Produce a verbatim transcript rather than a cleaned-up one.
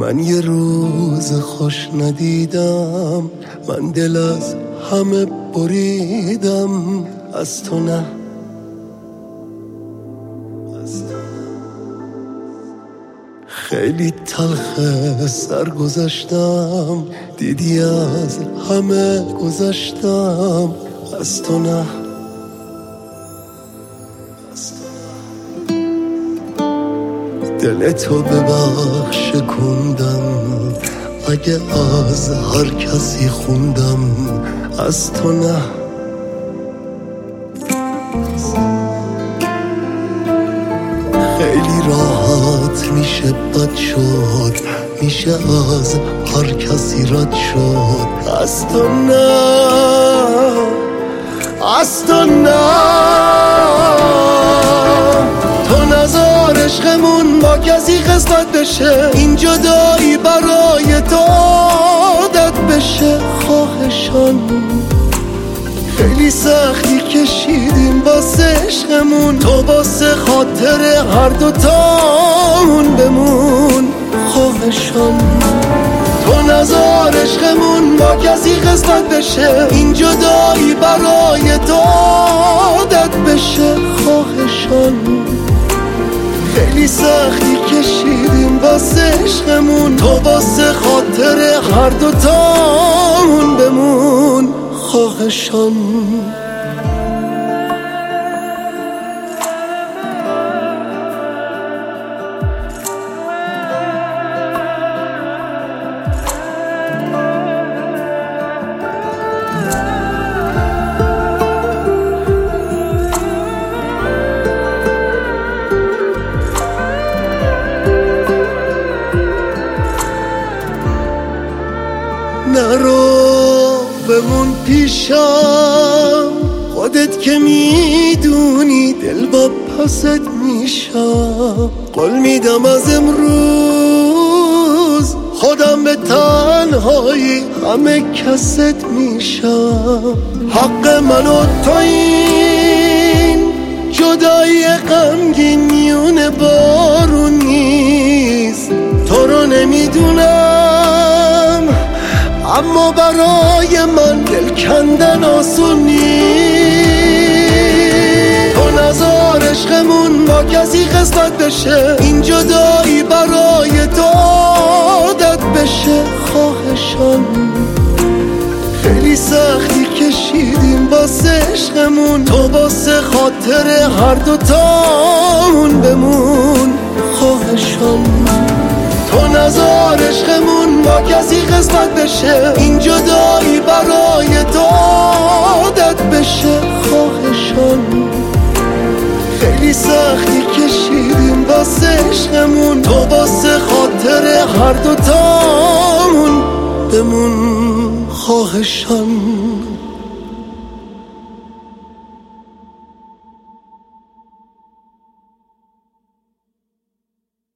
من یه روز خوش ندیدم، من دل از همه بریدم، از تو نه. خیلی تلخه سر گذشتم، دیدی از همه گذشتم، از تو نه. دل تو ببخش کندم، اگه از هر کسی خوندم، از تو نه. خیلی راحت میشه بد شد، میشه از هر کسی رد شد، از تو نه، از تو نه. تو نذار عشقمون با کسی قسمت بشه، این جدایی برای تو عادت بشه. خواهشان خیلی سختی کشیدیم واسه عشقمون، تو واسه خاطر هر دوتامون بمون. خواهشان تو نذار عشقمون با کسی قسمت بشه، این جدایی برای تو عادت بشه. خواهشان خیلی سختی کشیدیم واسه عشقمون، تو واسه خاطر هر دوتامون بمون. خواهشان نرو بمون پیشم، خودت که میدونی دل با پست میشم. قول میدم از امروز خودم به تنهایی همه کست میشم. حق من و تو این جدایی غمگین میونه بارون نیست. تو رو نمیدونم اما برای من دل کندن آسون نیست. تو نذار عشقمون با کسی قسمت بشه، این جدایی برای تو عادت بشه. خواهشان خیلی سختی کشیدیم واسه عشقمون، تو واسه خاطر هر دوتامون بمون. خواهشان تو نذار عشقمون با کسی قسمت بشه، این جدایی برای تو عادت بشه. خواهشان خیلی سختی کشیدیم واسه عشقمون، تو واسه خاطر هر دوتامون بمون. خواهشان